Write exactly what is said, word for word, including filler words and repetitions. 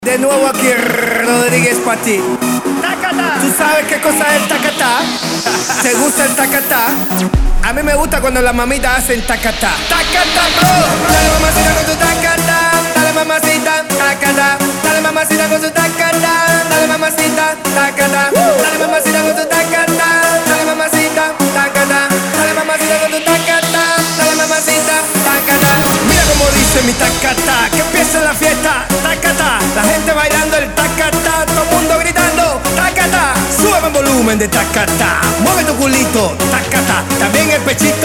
De nuevo aquí Rodríguez pa' ti. ¡Tacata! ¿Tú sabes qué cosa es el tacatá? ¿Te gusta el tacatá? A mí me gusta cuando las mamitas hacen tacatá. ¡Tacatá, bro! Dale mamacita con tu tacatá. Dale mamacita, tacatá. Dale mamacita con tu tacatá. Dale mamacita, tacatá. Dale mamacita con tu tacatá. Dale mamacita, tacatá. Dale mamacita con tu tacatá. Dale mamacita, tacatá. Mira cómo dice mi tacatá. Que empiece la fiesta, tacatá. La gente bailando el tacatá. Todo el mundo gritando, tacatá. Sube el volumen de tacatá. Mueve tu culito, tacatá. También el pechito.